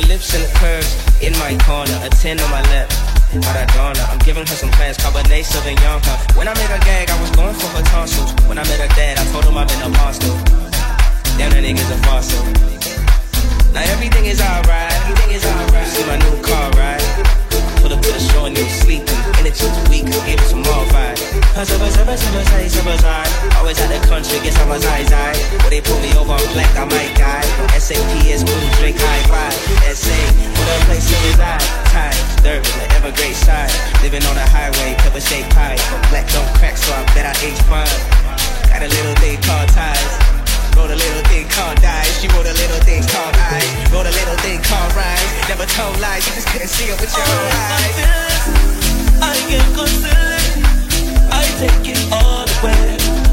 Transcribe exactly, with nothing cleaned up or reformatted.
her lips and the curves in my corner, a ten on my left. Maradona, I'm giving her some plans, Cabernet Sauvignon her. When I made her gag, I was going for her tonsils. When I met her dad, I told him I've been apostle. Damn, that nigga's a fossil. Now everything is alright, everything is alright. See my new car, right? Put up to the show and you was sleeping. Energy was weak, I gave it some more vibe. Always out the country, guess I was eyes eye. When they pull me over, I'm black, I might die. S A P S, blue, drink, high five. S A, what a place to reside. Tired, dirt, the Evergrade side. Living on the highway, pepper shaped pie. Black don't crack, so I bet I age fine. Got a little thing called ties. Wrote a little thing called dies. She wrote a little thing called eyes. Wrote a little thing called rhymes. Never told lies, you just couldn't see it with your own eyes. I get good feeling. I take it all away.